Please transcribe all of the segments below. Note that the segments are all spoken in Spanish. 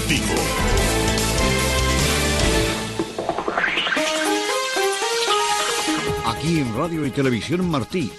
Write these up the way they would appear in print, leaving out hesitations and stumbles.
Deportivo. Aquí en Radio y Televisión Martí,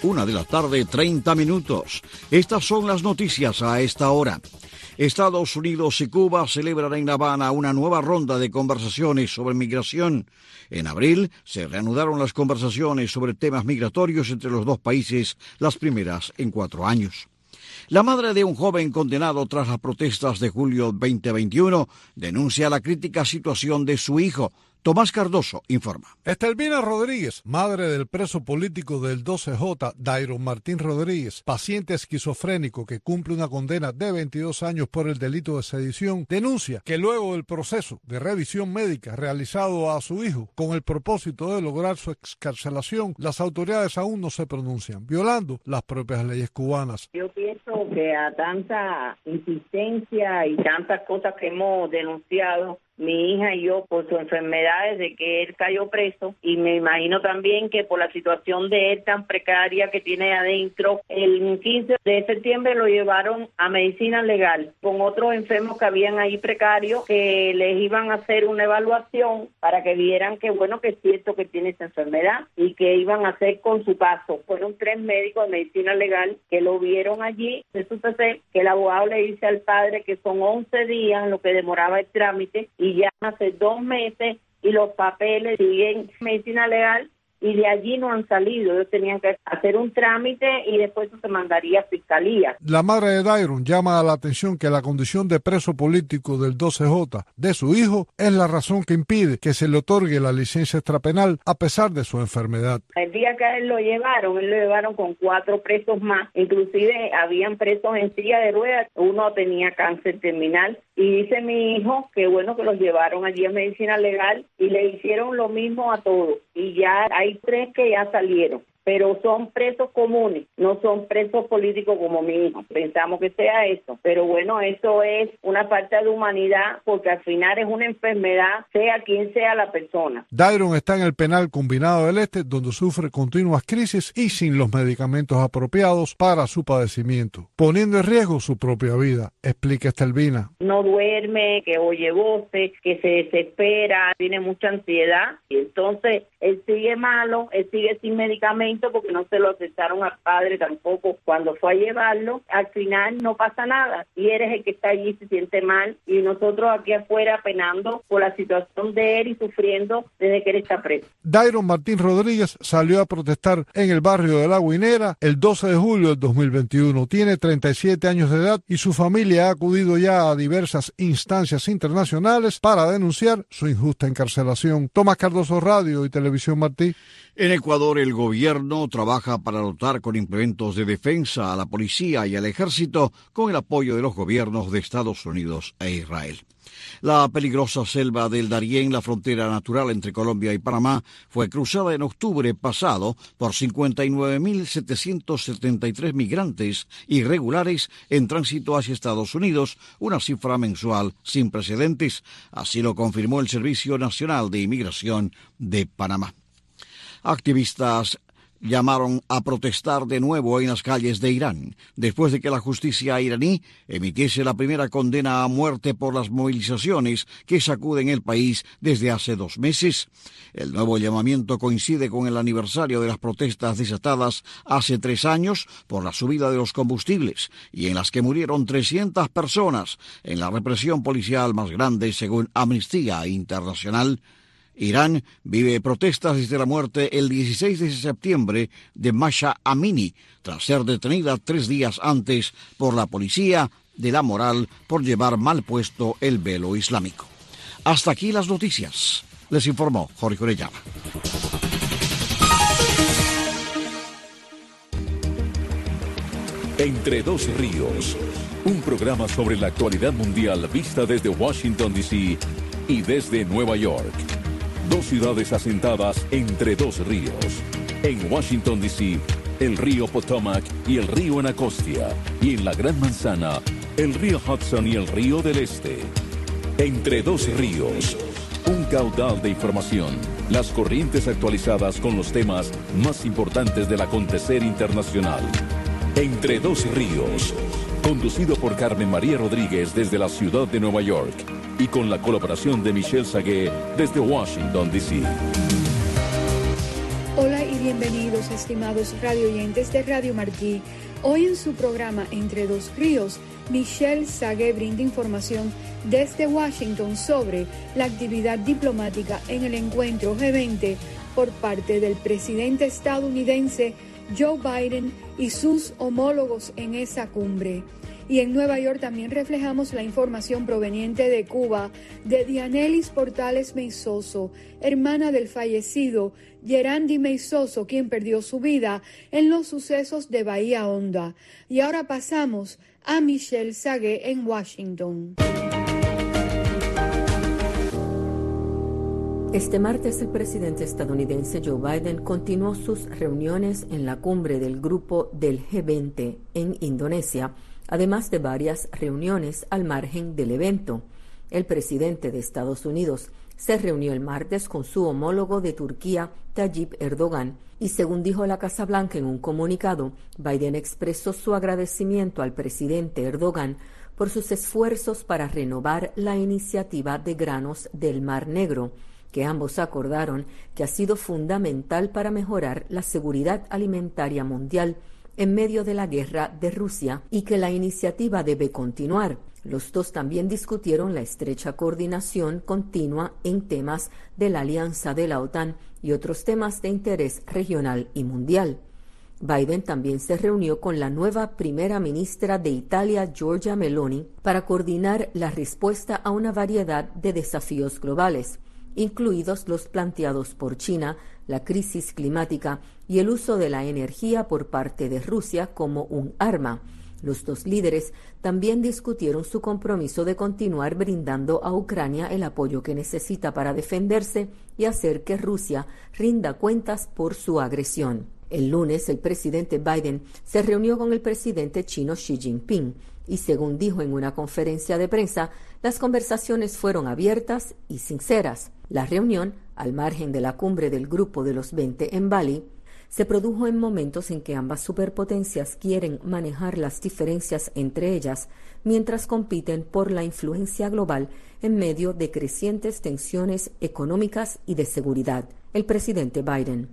1:30 p.m. Estas son las noticias a esta hora. Estados Unidos y Cuba celebran en La Habana una nueva ronda de conversaciones sobre migración. En abril se reanudaron las conversaciones sobre temas migratorios entre los dos países, las primeras en 4 años. La madre de un joven condenado tras las protestas de julio 2021 denuncia la crítica situación de su hijo. Tomás Cardoso informa. Estelvina Rodríguez, madre del preso político del 12J, Dairon Martín Rodríguez, paciente esquizofrénico que cumple una condena de 22 años por el delito de sedición, denuncia que luego del proceso de revisión médica realizado a su hijo con el propósito de lograr su excarcelación, las autoridades aún no se pronuncian, violando las propias leyes cubanas. Yo pienso que a tanta insistencia y tantas cosas que hemos denunciado, mi hija y yo, por su enfermedad desde que él cayó preso, y me imagino también que por la situación de él tan precaria que tiene adentro, el 15 de septiembre lo llevaron a medicina legal con otros enfermos que habían ahí precarios, que les iban a hacer una evaluación para que vieran que bueno, que es cierto que tiene esa enfermedad y que iban a hacer con su paso. Fueron 3 médicos de medicina legal que lo vieron allí. Resulta ser que el abogado le dice al padre que son 11 días lo que demoraba el trámite, y ya hace 2 meses y los papeles siguen medicina legal y de allí no han salido. Ellos tenían que hacer un trámite y después eso se mandaría a fiscalía. La madre de Dairon llama a la atención que la condición de preso político del 12J de su hijo es la razón que impide que se le otorgue la licencia extrapenal a pesar de su enfermedad. El día que él lo llevaron con 4 presos más, inclusive habían presos en silla de ruedas, uno tenía cáncer terminal, y dice mi hijo que bueno, que los llevaron allí a medicina legal y le hicieron lo mismo a todos, y ya hay 3 que ya salieron, pero son presos comunes, no son presos políticos como mi hijo. Pensamos que sea eso, pero bueno, eso es una falta de humanidad, porque al final es una enfermedad, sea quien sea la persona. Dairon está en el penal combinado del Este, donde sufre continuas crisis y sin los medicamentos apropiados para su padecimiento, poniendo en riesgo su propia vida, explica Estelvina. No duerme, que oye voces, que se desespera, tiene mucha ansiedad, y entonces él sigue malo, él sigue sin medicamentos, porque no se lo aceptaron al padre tampoco cuando fue a llevarlo. Al final no pasa nada y eres el que está allí, se siente mal, y nosotros aquí afuera penando por la situación de él y sufriendo desde que él está preso. Dairon Martín Rodríguez salió a protestar en el barrio de La Guinera el 12 de julio del 2021. Tiene 37 años de edad y su familia ha acudido ya a diversas instancias internacionales para denunciar su injusta encarcelación. Tomás Cardoso, Radio y Televisión Martí. En Ecuador, el gobierno trabaja para dotar con implementos de defensa a la policía y al ejército con el apoyo de los gobiernos de Estados Unidos e Israel. La peligrosa selva del Darién, la frontera natural entre Colombia y Panamá, fue cruzada en octubre pasado por 59.773 migrantes irregulares en tránsito hacia Estados Unidos, una cifra mensual sin precedentes. Así lo confirmó el Servicio Nacional de Inmigración de Panamá. Activistas llamaron a protestar de nuevo en las calles de Irán, después de que la justicia iraní emitiese la primera condena a muerte por las movilizaciones que sacuden el país desde hace 2 meses. El nuevo llamamiento coincide con el aniversario de las protestas desatadas hace 3 años por la subida de los combustibles y en las que murieron 300 personas en la represión policial más grande según Amnistía Internacional. Irán vive protestas desde la muerte el 16 de septiembre de Masha Amini, tras ser detenida 3 días antes por la policía de la moral por llevar mal puesto el velo islámico. Hasta aquí las noticias. Les informó Jorge Orellana. Entre dos ríos, un programa sobre la actualidad mundial vista desde Washington, D.C. y desde Nueva York. 2 ciudades asentadas entre 2 ríos. En Washington, D.C., el río Potomac y el río Anacostia. Y en la Gran Manzana, el río Hudson y el río del Este. Entre 2 ríos, un caudal de información. Las corrientes actualizadas con los temas más importantes del acontecer internacional. Entre 2 ríos, conducido por Carmen María Rodríguez desde la ciudad de Nueva York. y con la colaboración de Michelle Sagué desde Washington, D.C. Hola y bienvenidos, estimados radioyentes de Radio Martí. Hoy en su programa Entre Dos Ríos, Michelle Sagué brinda información desde Washington sobre la actividad diplomática en el encuentro G20 por parte del presidente estadounidense Joe Biden y sus homólogos en esa cumbre. Y en Nueva York también reflejamos la información proveniente de Cuba de Dianelis Portales Meizoso, hermana del fallecido Gerandi Meizoso, quien perdió su vida en los sucesos de Bahía Honda. Y ahora pasamos a Michelle Sagué en Washington. Este martes el presidente estadounidense Joe Biden continuó sus reuniones en la cumbre del grupo del G20 en Indonesia, además de varias reuniones al margen del evento. El presidente de Estados Unidos se reunió el martes con su homólogo de Turquía, Tayyip Erdogan, y según dijo la Casa Blanca en un comunicado, Biden expresó su agradecimiento al presidente Erdogan por sus esfuerzos para renovar la iniciativa de granos del Mar Negro, que ambos acordaron que ha sido fundamental para mejorar la seguridad alimentaria mundial en medio de la guerra de Rusia y que la iniciativa debe continuar. Los dos también discutieron la estrecha coordinación continua en temas de la alianza de la OTAN y otros temas de interés regional y mundial. Biden también se reunió con la nueva primera ministra de Italia, Giorgia Meloni, para coordinar la respuesta a una variedad de desafíos globales, incluidos los planteados por China, la crisis climática y el uso de la energía por parte de Rusia como un arma. Los dos líderes también discutieron su compromiso de continuar brindando a Ucrania el apoyo que necesita para defenderse y hacer que Rusia rinda cuentas por su agresión. El lunes, el presidente Biden se reunió con el presidente chino Xi Jinping y, según dijo en una conferencia de prensa, las conversaciones fueron abiertas y sinceras. La reunión, al margen de la cumbre del Grupo de los 20 en Bali, se produjo en momentos en que ambas superpotencias quieren manejar las diferencias entre ellas mientras compiten por la influencia global en medio de crecientes tensiones económicas y de seguridad. El presidente Biden.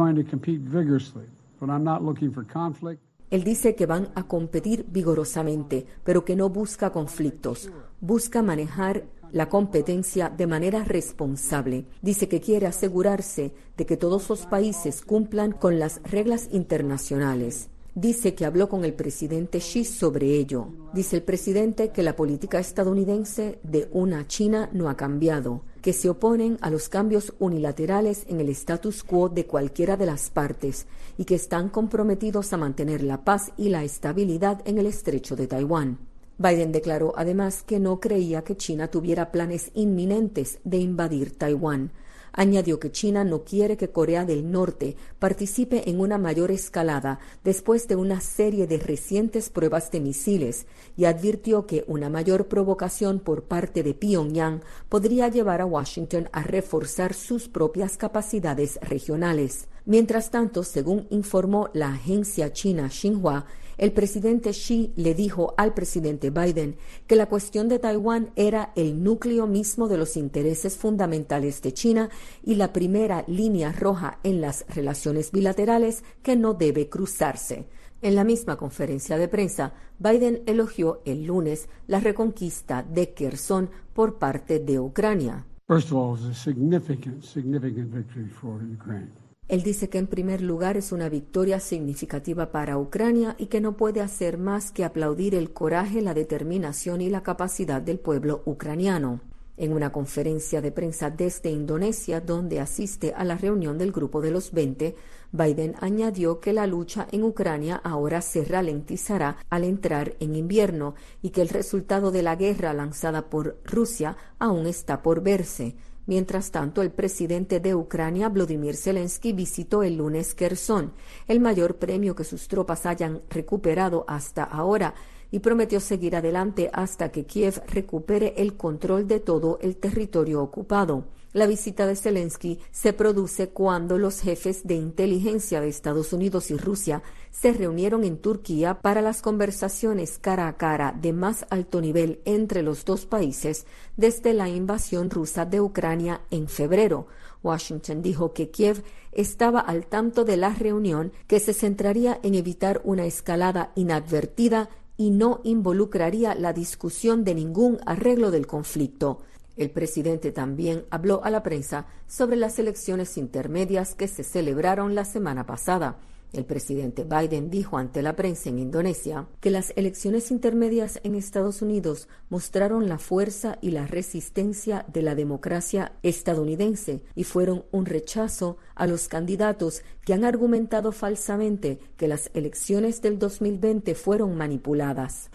Él dice que van a competir vigorosamente, pero que no busca conflictos. Busca manejar la competencia de manera responsable. Dice que quiere asegurarse de que todos los países cumplan con las reglas internacionales. Dice que habló con el presidente Xi sobre ello. Dice el presidente que la política estadounidense de una China no ha cambiado, que se oponen a los cambios unilaterales en el status quo de cualquiera de las partes y que están comprometidos a mantener la paz y la estabilidad en el estrecho de Taiwán. Biden declaró además que no creía que China tuviera planes inminentes de invadir Taiwán. Añadió que China no quiere que Corea del Norte participe en una mayor escalada después de una serie de recientes pruebas de misiles y advirtió que una mayor provocación por parte de Pyongyang podría llevar a Washington a reforzar sus propias capacidades regionales. Mientras tanto, según informó la agencia china Xinhua, el presidente Xi le dijo al presidente Biden que la cuestión de Taiwán era el núcleo mismo de los intereses fundamentales de China y la primera línea roja en las relaciones bilaterales que no debe cruzarse. En la misma conferencia de prensa, Biden elogió el lunes la reconquista de Kherson por parte de Ucrania. First of all, it was a significant victory for Ukraine. Él dice que en primer lugar es una victoria significativa para Ucrania y que no puede hacer más que aplaudir el coraje, la determinación y la capacidad del pueblo ucraniano. En una conferencia de prensa desde Indonesia, donde asiste a la reunión del Grupo de los 20, Biden añadió que la lucha en Ucrania ahora se ralentizará al entrar en invierno y que el resultado de la guerra lanzada por Rusia aún está por verse. Mientras tanto, el presidente de Ucrania, Volodymyr Zelensky, visitó el lunes Kherson, el mayor premio que sus tropas hayan recuperado hasta ahora, y prometió seguir adelante hasta que Kiev recupere el control de todo el territorio ocupado. La visita de Zelensky se produce cuando los jefes de inteligencia de Estados Unidos y Rusia se reunieron en Turquía para las conversaciones cara a cara de más alto nivel entre los dos países desde la invasión rusa de Ucrania en febrero. Washington dijo que Kiev estaba al tanto de la reunión, que se centraría en evitar una escalada inadvertida y no involucraría la discusión de ningún arreglo del conflicto. El presidente también habló a la prensa sobre las elecciones intermedias que se celebraron la semana pasada. El presidente Biden dijo ante la prensa en Indonesia que las elecciones intermedias en Estados Unidos mostraron la fuerza y la resistencia de la democracia estadounidense y fueron un rechazo a los candidatos que han argumentado falsamente que las elecciones del 2020 fueron manipuladas.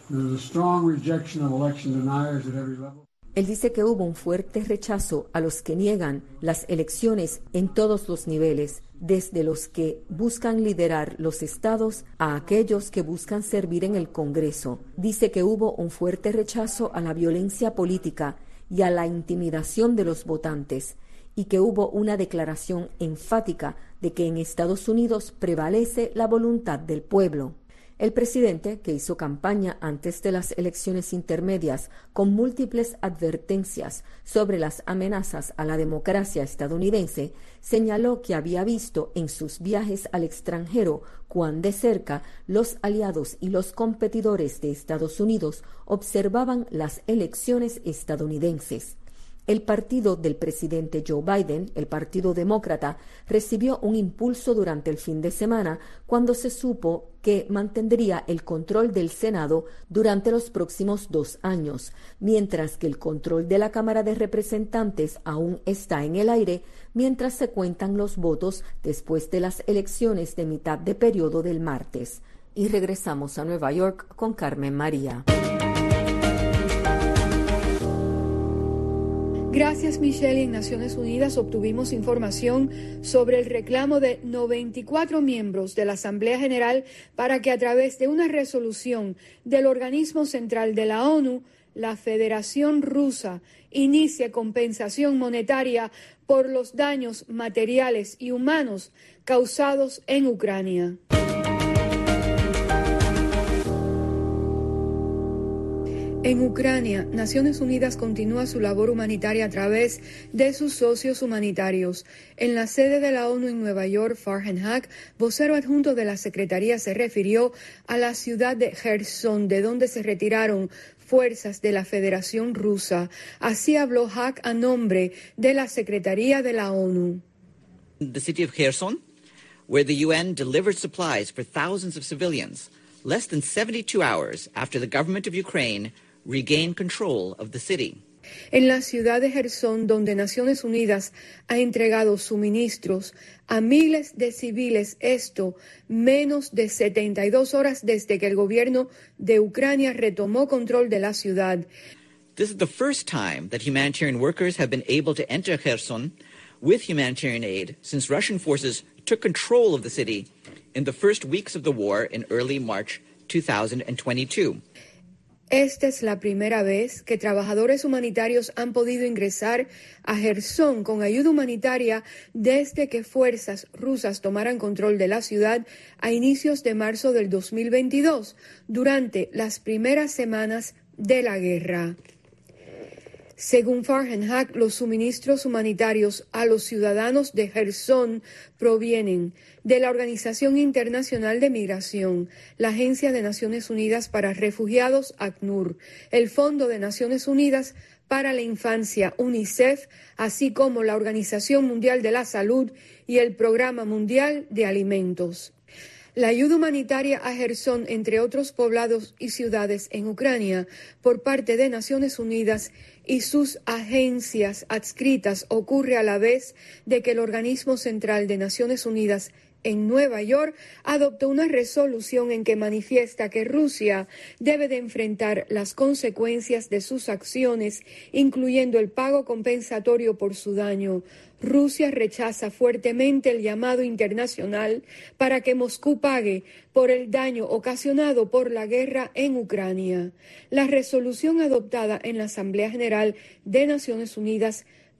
Él dice que hubo un fuerte rechazo a los que niegan las elecciones en todos los niveles, desde los que buscan liderar los estados a aquellos que buscan servir en el Congreso. Dice que hubo un fuerte rechazo a la violencia política y a la intimidación de los votantes, y que hubo una declaración enfática de que en Estados Unidos prevalece la voluntad del pueblo. El presidente, que hizo campaña antes de las elecciones intermedias con múltiples advertencias sobre las amenazas a la democracia estadounidense, señaló que había visto en sus viajes al extranjero cuán de cerca los aliados y los competidores de Estados Unidos observaban las elecciones estadounidenses. El partido del presidente Joe Biden, el Partido Demócrata, recibió un impulso durante el fin de semana cuando se supo que mantendría el control del Senado durante los próximos 2 años, mientras que el control de la Cámara de Representantes aún está en el aire mientras se cuentan los votos después de las elecciones de mitad de periodo del martes. Y regresamos a Nueva York con Carmen María. Gracias, Michelle. En Naciones Unidas obtuvimos información sobre el reclamo de 94 miembros de la Asamblea General para que a través de una resolución del organismo central de la ONU, la Federación Rusa inicie compensación monetaria por los daños materiales y humanos causados en Ucrania. En Ucrania, Naciones Unidas continúa su labor humanitaria a través de sus socios humanitarios. En la sede de la ONU en Nueva York, Farhan Haq, vocero adjunto de la Secretaría, se refirió a la ciudad de Kherson, de donde se retiraron fuerzas de la Federación Rusa. Así habló Haq a nombre de la Secretaría de la ONU. The city of Kherson, where the UN delivered supplies for thousands of civilians, less than 72 hours after the government of Ukraine regained control of the city. En la ciudad de Jersón, donde Naciones Unidas ha entregado suministros a miles de civiles, esto menos de 72 horas desde que el gobierno de Ucrania retomó control de la ciudad. This is the first time that humanitarian workers have been able to enter Kherson with humanitarian aid since Russian forces took control of the city in the first weeks of the war in early March 2022. Esta es la primera vez que trabajadores humanitarios han podido ingresar a Jersón con ayuda humanitaria desde que fuerzas rusas tomaran control de la ciudad a inicios de marzo del 2022, durante las primeras semanas de la guerra. Según Farhan Haq, los suministros humanitarios a los ciudadanos de Jersón provienen de la Organización Internacional de Migración, la Agencia de Naciones Unidas para Refugiados, ACNUR, el Fondo de Naciones Unidas para la Infancia, UNICEF, así como la Organización Mundial de la Salud y el Programa Mundial de Alimentos. La ayuda humanitaria a Jersón, entre otros poblados y ciudades en Ucrania, por parte de Naciones Unidas y sus agencias adscritas, ocurre a la vez de que el organismo central de Naciones Unidas en Nueva York adoptó una resolución en que manifiesta que Rusia debe de enfrentar las consecuencias de sus acciones, incluyendo el pago compensatorio por su daño. Rusia rechaza fuertemente el llamado internacional para que Moscú pague por el daño ocasionado por la guerra en Ucrania. La resolución adoptada en la Asamblea General de Naciones Unidas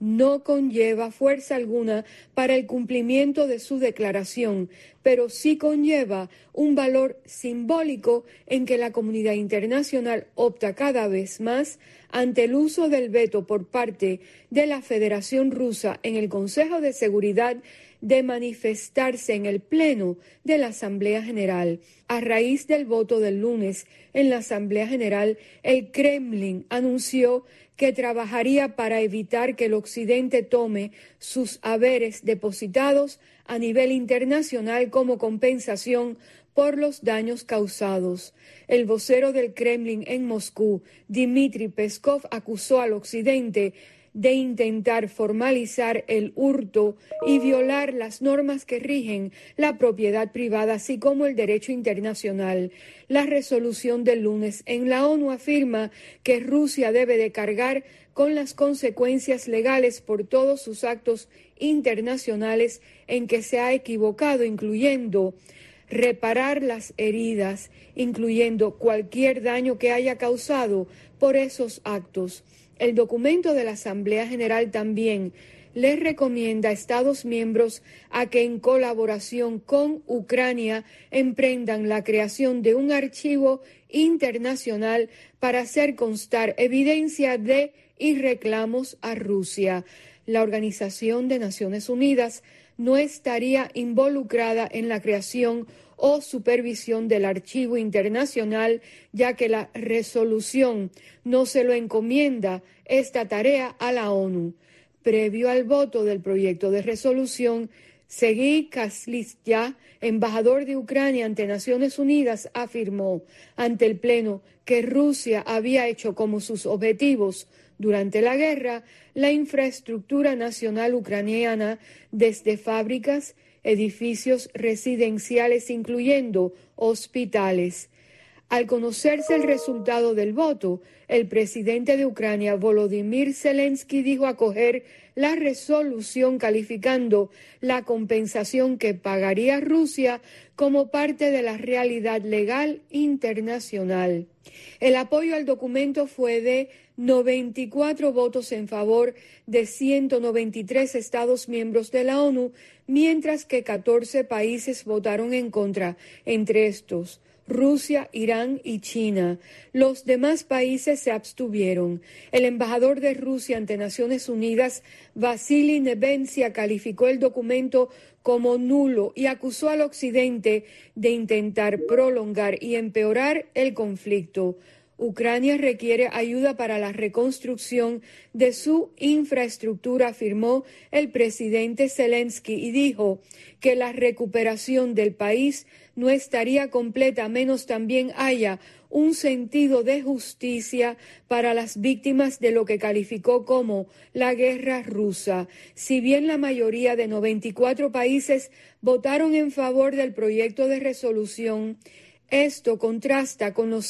no conlleva fuerza alguna para el cumplimiento de su declaración, pero sí conlleva un valor simbólico en que la comunidad internacional opta cada vez más ante el uso del veto por parte de la Federación Rusa en el Consejo de Seguridad de manifestarse en el Pleno de la Asamblea General. A raíz del voto del lunes en la Asamblea General, el Kremlin anunció que trabajaría para evitar que el Occidente tome sus haberes depositados a nivel internacional como compensación por los daños causados. El vocero del Kremlin en Moscú, Dmitry Peskov, acusó al Occidente de intentar formalizar el hurto y violar las normas que rigen la propiedad privada, así como el derecho internacional. La resolución del lunes en la ONU afirma que Rusia debe de cargar con las consecuencias legales por todos sus actos internacionales en que se ha equivocado, incluyendo reparar las heridas, incluyendo cualquier daño que haya causado por esos actos. El documento de la Asamblea General también les recomienda a Estados miembros a que en colaboración con Ucrania emprendan la creación de un archivo internacional para hacer constar evidencia de y reclamos a Rusia. La Organización de Naciones Unidas no estaría involucrada en la creación o supervisión del archivo internacional, ya que la resolución no se lo encomienda esta tarea a la ONU. Previo al voto del proyecto de resolución, Sergiy Kyslytsya, embajador de Ucrania ante Naciones Unidas, afirmó ante el Pleno que Rusia había hecho como sus objetivos durante la guerra la infraestructura nacional ucraniana, desde fábricas, edificios residenciales, incluyendo hospitales. Al conocerse el resultado del voto, el presidente de Ucrania, Volodymyr Zelensky, dijo acoger la resolución calificando la compensación que pagaría Rusia como parte de la realidad legal internacional. El apoyo al documento fue de 94 votos en favor de 193 Estados miembros de la ONU, mientras que 14 países votaron en contra, entre estos Rusia, Irán y China. Los demás países se abstuvieron. El embajador de Rusia ante Naciones Unidas, Vasily Nebensia, calificó el documento como nulo y acusó al Occidente de intentar prolongar y empeorar el conflicto. Ucrania requiere ayuda para la reconstrucción de su infraestructura, afirmó el presidente Zelensky, y dijo que la recuperación del país no estaría completa a menos también haya un sentido de justicia para las víctimas de lo que calificó como la guerra rusa. Si bien la mayoría de 94 países votaron en favor del proyecto de resolución, esto contrasta con los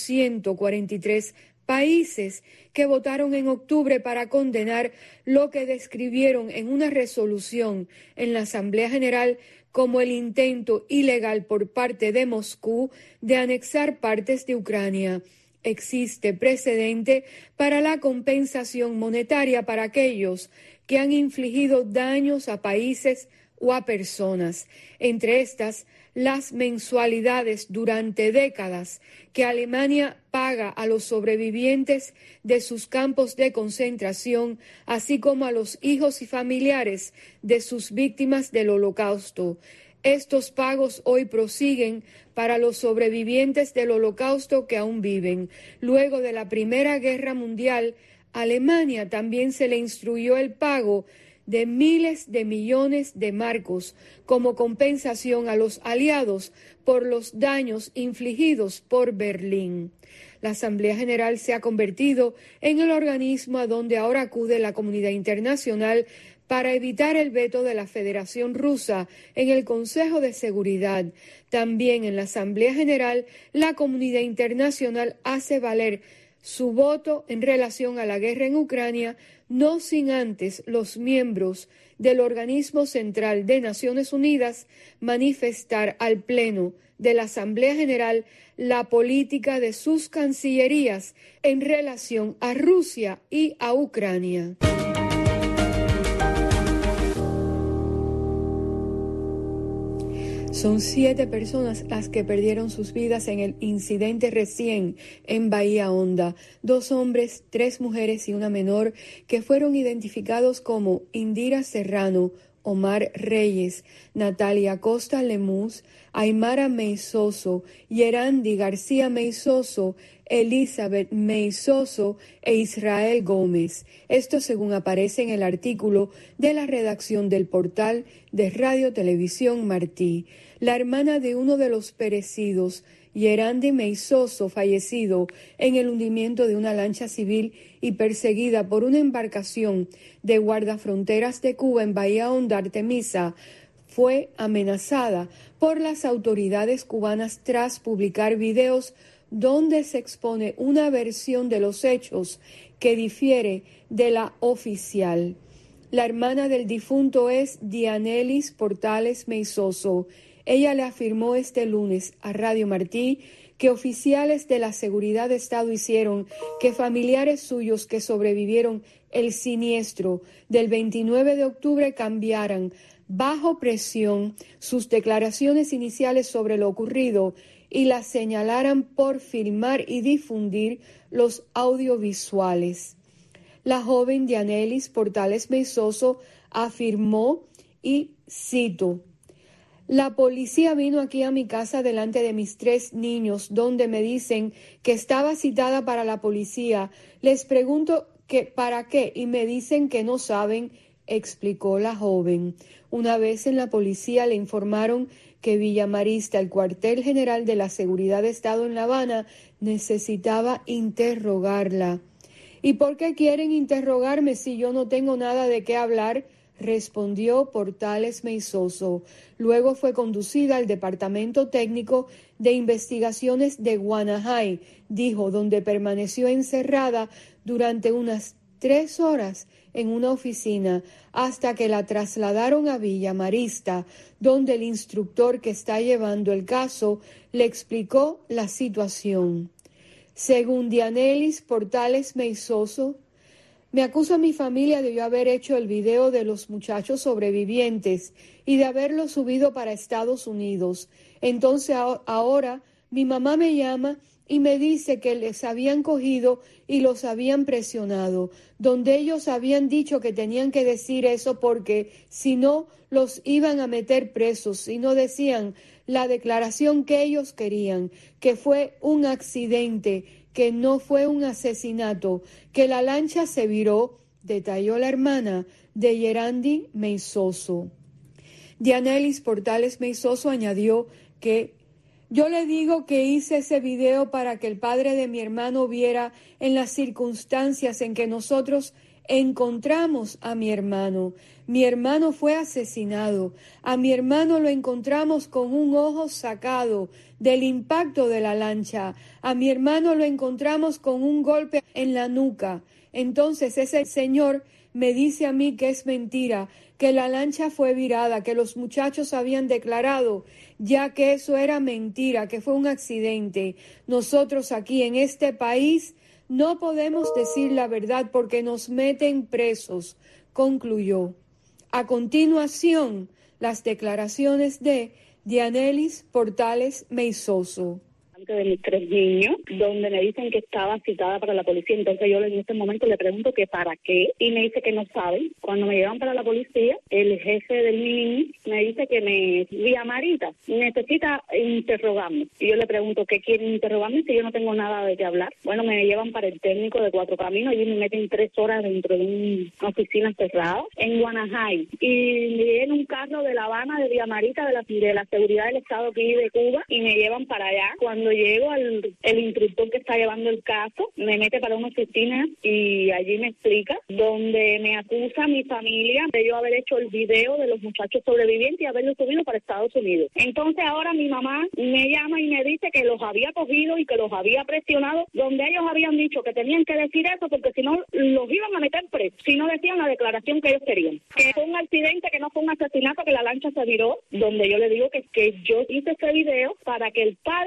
143 países que votaron en octubre para condenar lo que describieron en una resolución en la Asamblea General como el intento ilegal por parte de Moscú de anexar partes de Ucrania. Existe precedente para la compensación monetaria para aquellos que han infligido daños a países o a personas, entre estas las mensualidades durante décadas que Alemania paga a los sobrevivientes de sus campos de concentración, así como a los hijos y familiares de sus víctimas del Holocausto. Estos pagos hoy prosiguen para los sobrevivientes del Holocausto que aún viven. Luego de la Primera Guerra Mundial, a Alemania también se le instruyó el pago de miles de millones de marcos como compensación a los aliados por los daños infligidos por Berlín. La Asamblea General se ha convertido en el organismo a donde ahora acude la comunidad internacional para evitar el veto de la Federación Rusa en el Consejo de Seguridad. También en la Asamblea General, la comunidad internacional hace valer su voto en relación a la guerra en Ucrania, no sin antes los miembros del organismo central de Naciones Unidas manifestar al Pleno de la Asamblea General la política de sus cancillerías en relación a Rusia y a Ucrania. Son 7 personas las que perdieron sus vidas en el incidente recién en Bahía Honda. 2 hombres, 3 mujeres y una menor que fueron identificados como Indira Serrano, Omar Reyes, Natalia Costa Lemus, Aymara Meizoso, Yerandi García Meizoso, Elizabeth Meizoso e Israel Gómez. Esto según aparece en el artículo de la redacción del portal de Radio Televisión Martí. La hermana de uno de los perecidos, Yerandi Meizoso, fallecido en el hundimiento de una lancha civil y perseguida por una embarcación de guardafronteras de Cuba en Bahía Honda, Artemisa, fue amenazada por las autoridades cubanas tras publicar videos donde se expone una versión de los hechos que difiere de la oficial. La hermana del difunto es Dianelis Portales Meizoso. Ella le afirmó este lunes a Radio Martí que oficiales de la Seguridad de Estado hicieron que familiares suyos que sobrevivieron el siniestro del 29 de octubre cambiaran bajo presión sus declaraciones iniciales sobre lo ocurrido y las señalaran por filmar y difundir los audiovisuales. La joven Dianelis Portales Meizoso afirmó, y cito: la policía vino aquí a mi casa delante de mis 3 niños, donde me dicen que estaba citada para la policía. Les pregunto que para qué y me dicen que no saben, explicó la joven. Una vez en la policía le informaron que Villa Marista, el cuartel general de la Seguridad de Estado en La Habana, necesitaba interrogarla. ¿Y por qué quieren interrogarme si yo no tengo nada de qué hablar?, respondió Portales Meizoso. Luego fue conducida al Departamento Técnico de Investigaciones de Guanajay, dijo, donde permaneció encerrada durante unas 3 horas en una oficina hasta que la trasladaron a Villa Marista, donde el instructor que está llevando el caso le explicó la situación. Según Dianelis Portales Meizoso, me acusa a mi familia de yo haber hecho el video de los muchachos sobrevivientes y de haberlo subido para Estados Unidos. Entonces ahora mi mamá me llama y me dice que les habían cogido y los habían presionado, donde ellos habían dicho que tenían que decir eso porque si no los iban a meter presos, si no decían la declaración que ellos querían, que fue un accidente, que no fue un asesinato, que la lancha se viró, detalló la hermana de Yerandi Meizoso. Dianelis Portales Meizoso añadió que yo le digo que hice ese video para que el padre de mi hermano viera en las circunstancias en que nosotros encontramos a mi hermano. Mi hermano fue asesinado. A mi hermano lo encontramos con un ojo sacado del impacto de la lancha. A mi hermano lo encontramos con un golpe en la nuca. Entonces ese señor me dice a mí que es mentira, que la lancha fue virada, que los muchachos habían declarado ya que eso era mentira, que fue un accidente. Nosotros aquí en este país no podemos decir la verdad porque nos meten presos, concluyó. A continuación, las declaraciones de Dianelis Portales Meizoso. De mis 3 niños, donde me dicen que estaba citada para la policía. Entonces yo en este momento le pregunto que para qué, y me dice que no saben. Cuando me llevan para la policía, el jefe del niño me dice que Villa Marita necesita interrogarme. Y yo le pregunto qué quieren interrogarme si yo no tengo nada de qué hablar. Bueno, me llevan para el técnico de 4 Caminos, y me meten 3 horas dentro de una oficina cerrada en Guanajay. Y viene un carro de La Habana, de Villa Marita, de la seguridad del Estado aquí de Cuba, y me llevan para allá. Cuando llego, el instructor que está llevando el caso me mete para una oficina y allí me explica, donde me acusa a mi familia de yo haber hecho el video de los muchachos sobrevivientes y haberlo subido para Estados Unidos. Entonces ahora mi mamá me llama y me dice que los había cogido y que los había presionado, donde ellos habían dicho que tenían que decir eso porque si no los iban a meter presos, si no decían la declaración que ellos querían. Que fue un accidente, que no fue un asesinato, que la lancha se viró, donde yo le digo que yo hice ese video para que el padre de mi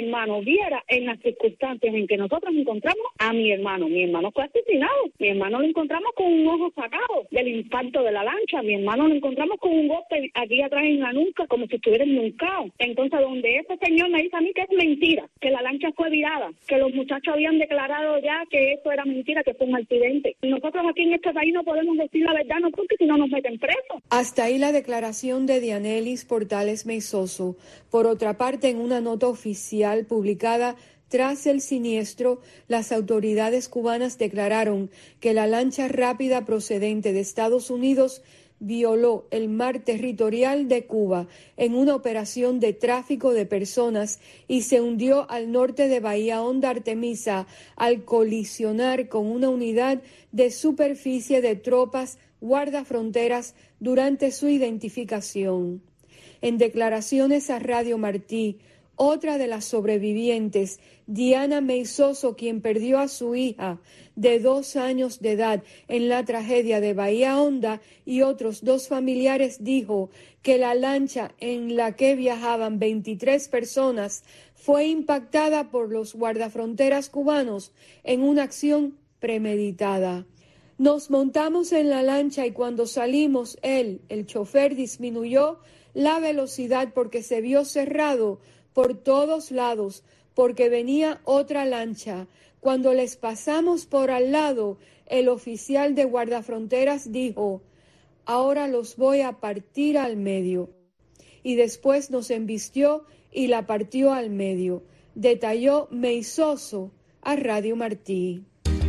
hermano viera en las circunstancias en que nosotros encontramos a mi hermano. Mi hermano fue asesinado. Mi hermano lo encontramos con un ojo sacado del impacto de la lancha. Mi hermano lo encontramos con un golpe aquí atrás en la nuca, como si estuviera ennucado. Entonces, donde ese señor me dice a mí que es mentira, que la lancha fue virada, que los muchachos habían declarado ya que eso era mentira, que fue un accidente. Nosotros aquí en este país no podemos decir la verdad, no, porque si no nos meten presos. Hasta ahí la declaración de Dianelis Portales Meizoso. Por otra parte, en una nota oficial publicada tras el siniestro, las autoridades cubanas declararon que la lancha rápida procedente de Estados Unidos violó el mar territorial de Cuba en una operación de tráfico de personas y se hundió al norte de Bahía Honda Artemisa al colisionar con una unidad de superficie de tropas guardafronteras durante su identificación. En declaraciones a Radio Martí, otra de las sobrevivientes, Diana Meizoso, quien perdió a su hija de 2 años de edad en la tragedia de Bahía Honda, y otros 2 familiares, dijo que la lancha en la que viajaban 23 personas fue impactada por los guardafronteras cubanos en una acción premeditada. Nos montamos en la lancha y cuando salimos, el chofer, disminuyó la velocidad porque se vio cerrado por todos lados, porque venía otra lancha. Cuando les pasamos por al lado, el oficial de guardafronteras dijo: ahora los voy a partir al medio. Y después nos embistió y la partió al medio, detalló Meizoso a Radio Martí.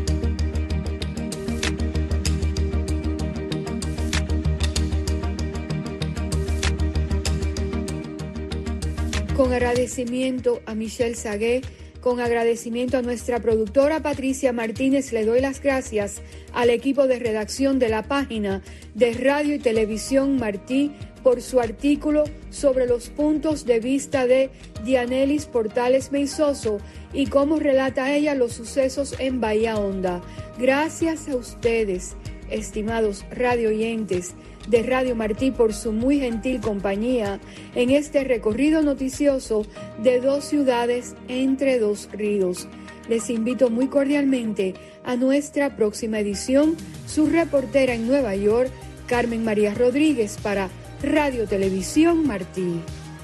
Con agradecimiento a Michelle Sagué, con agradecimiento a nuestra productora Patricia Martínez, le doy las gracias al equipo de redacción de la página de Radio y Televisión Martí por su artículo sobre los puntos de vista de Dianelis Portales Meizoso y cómo relata ella los sucesos en Bahía Honda. Gracias a ustedes, estimados radio oyentes de Radio Martí, por su muy gentil compañía en este recorrido noticioso de 2 ciudades entre 2 ríos. Les invito muy cordialmente a nuestra próxima edición. Su reportera en Nueva York, Carmen María Rodríguez, para Radio Televisión Martí.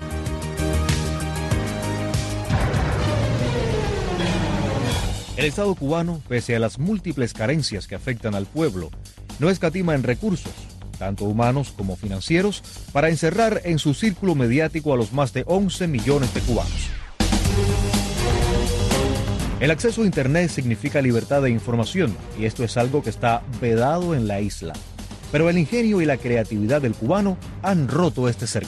El Estado cubano, pese a las múltiples carencias que afectan al pueblo, no escatima en recursos, tanto humanos como financieros, para encerrar en su círculo mediático a los más de 11 millones de cubanos. El acceso a Internet significa libertad de información, y esto es algo que está vedado en la isla. Pero el ingenio y la creatividad del cubano han roto este cerco.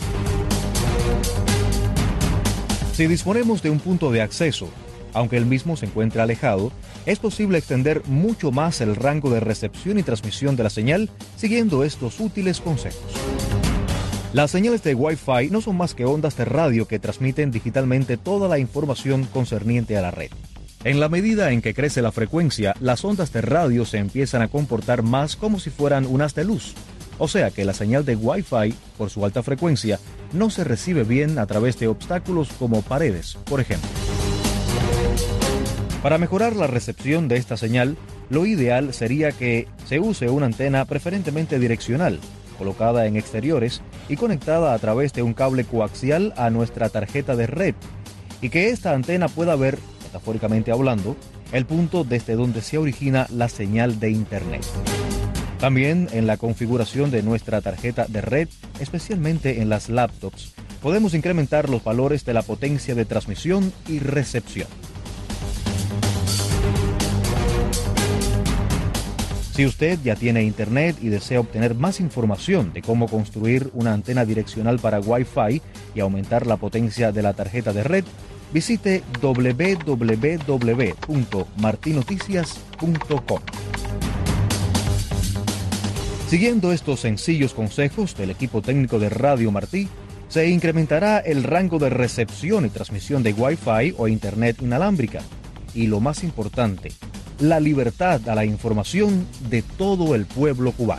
Si disponemos de un punto de acceso, aunque el mismo se encuentre alejado, es posible extender mucho más el rango de recepción y transmisión de la señal siguiendo estos útiles consejos. Las señales de Wi-Fi no son más que ondas de radio que transmiten digitalmente toda la información concerniente a la red. En la medida en que crece la frecuencia, las ondas de radio se empiezan a comportar más como si fueran un haz de luz. O sea que la señal de Wi-Fi, por su alta frecuencia, no se recibe bien a través de obstáculos como paredes, por ejemplo. Para mejorar la recepción de esta señal, lo ideal sería que se use una antena preferentemente direccional, colocada en exteriores y conectada a través de un cable coaxial a nuestra tarjeta de red, y que esta antena pueda ver, metafóricamente hablando, el punto desde donde se origina la señal de Internet. También en la configuración de nuestra tarjeta de red, especialmente en las laptops, podemos incrementar los valores de la potencia de transmisión y recepción. Si usted ya tiene Internet y desea obtener más información de cómo construir una antena direccional para Wi-Fi y aumentar la potencia de la tarjeta de red, visite www.martinoticias.com. Siguiendo estos sencillos consejos del equipo técnico de Radio Martí, se incrementará el rango de recepción y transmisión de Wi-Fi o Internet inalámbrica. Y lo más importante, la libertad a la información de todo el pueblo cubano.